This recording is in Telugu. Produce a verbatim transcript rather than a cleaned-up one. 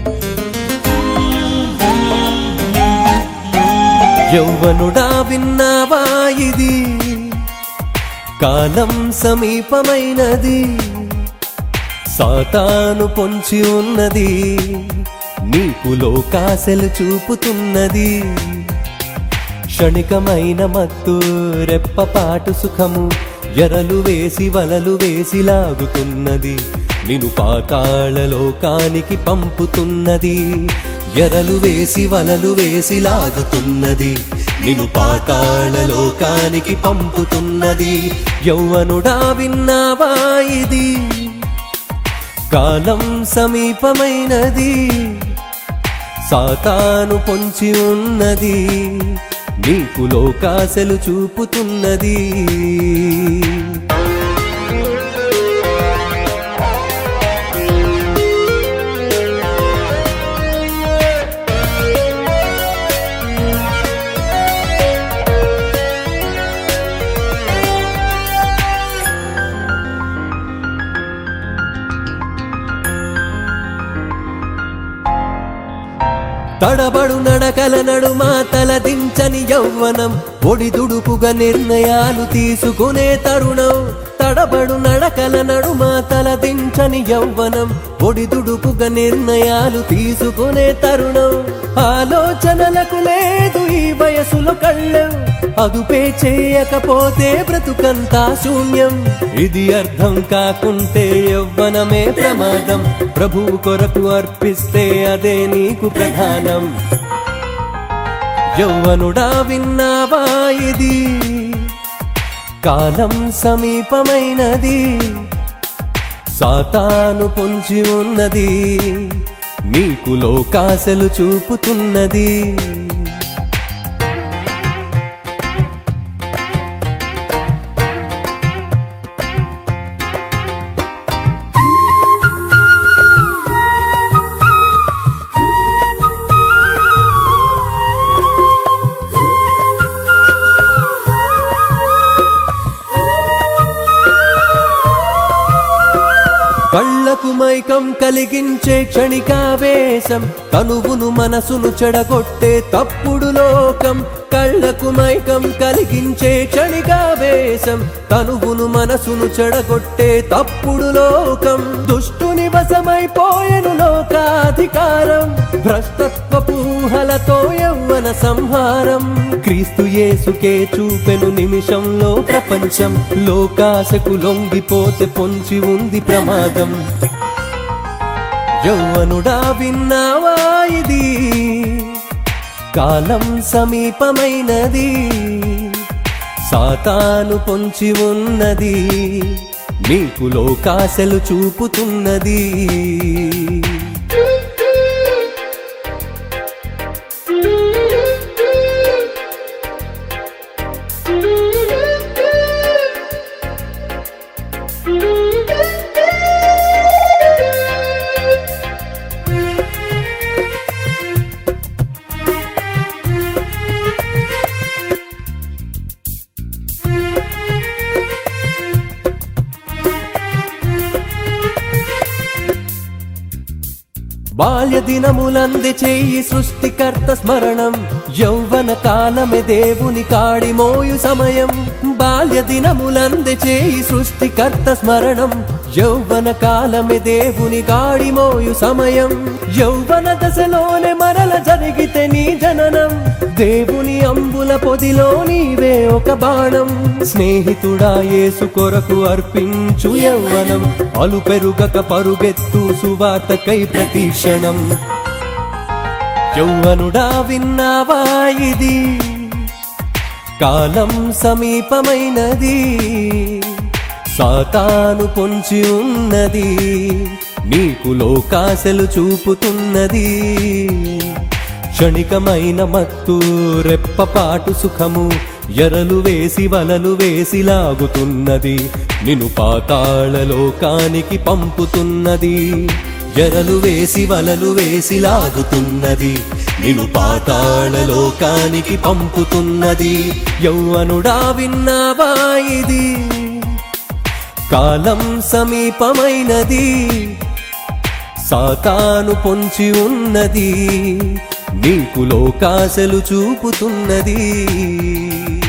యౌవనుడా విన్నావా ఇది కాలం సమీపమైనది, సాతాను పొంచి ఉన్నది, నీకు లోకాశలు చూపుతున్నది. క్షణికమైన మత్తు రెప్పపాటు సుఖము ఎరలు వేసి వలలు వేసి లాగుతున్నది, నిన్ను పాతాళ లోకానికి పంపుతున్నది. ఎరలు వేసి వలలు వేసి లాగుతున్నది, నిన్ను పాతాళ లోకానికి పంపుతున్నది. యౌవనుడా విన్నావా ఇది కాలం సమీపమైనది, సాతాను పొంచి ఉన్నది, నీకు లోకాశలు చూపుతున్నది. తడబడు నడకల నడుమా తలదించని యౌవనం, ఒడిదుడుకుగా నిర్ణయాలు తీసుకునే తరుణం. తడబడు నడకల నడుమా తలదించని యౌవనం, ఒడిదుడుకుగా నిర్ణయాలు తీసుకునే తరుణం. ఆలోచనలకు లేదు ఈ వయసులో కళ్ళం, అదుపే చేయకపోతే బ్రతుకంతా శూన్యం. ఇది అర్థం కాకుంటే యవ్వనమే ప్రమాదం, ప్రభువు కొరకు అర్పిస్తే అదే నీకు ప్రధానం. యౌవనుడా విన్నావా ఇది కాలం సమీపమైనది, సాతాను పొంచి ఉన్నది, నీకు లోకాశలు చూపుతున్నది. కళ్ళకు మైకం కలిగించే క్షణికావేశం, తనువును మనసును చెడగొట్టే తప్పుడు లోకం. కళ్ళకు మైకం కలిగించే క్షణికావేశం, తనువును మనసును చెడగొట్టే తప్పుడు లోకం. దుష్టుని వశమైపోయెను లోకాధికారం, భ్రష్టత్వపు ఊహలతో యవ్వన సంహారం. క్రీస్తు యేసుకే చూపెను నిమిషంలో ప్రపంచం, లోకాశకు లొంగిపోతే పొంచి ఉంది ప్రమాదం. యౌవనుడా విన్నావా ఇది కాలం సమీపమైనది, సాతాను పొంచి ఉన్నది, నీకు లోకాశలు చూపుతున్నది. బాల్య దినములంది చేయి సృష్టికర్త స్మరణం, యౌవన కాలమే దేవుని కాడి మోయు సమయం. బాల్య దినములంది చేయి సృష్టికర్త స్మరణం, యౌవన కాలమే దేవుని కాడి మోయు సమయం. యౌవన దశలోనే మరల జరిగితే నీ జననం, దేవుని అంబుల పొదిలో నీవే ఒక బాణం. స్నేహితుడా యేసు కొరకు అర్పించు యౌవనం, అలు పెరుగక పరుగెత్తు సువార్తకై ప్రతీక్షణం. యౌవనుడా విన్నావా ఇది కాలం సమీపమైనది, సాతాను పొంచి ఉన్నది, నీకు లోకాశలు చూపుతున్నది. క్షణికమైన మత్తు రెప్పపాటు సుఖము ఎరలు వేసి వలలు వేసి లాగుతున్నది, నిన్ను పాతాళ లోకానికి పంపుతున్నది. ఎరలు వేసి వలలు వేసి లాగుతున్నది, నిన్ను పాతాళ లోకానికి పంపుతున్నది. యౌవనుడా విన్నావా ఇది కాలం సమీపమైనది, సాతాను పొంచి ఉన్నది, నీకు లోకాశలు చూపుతున్నది.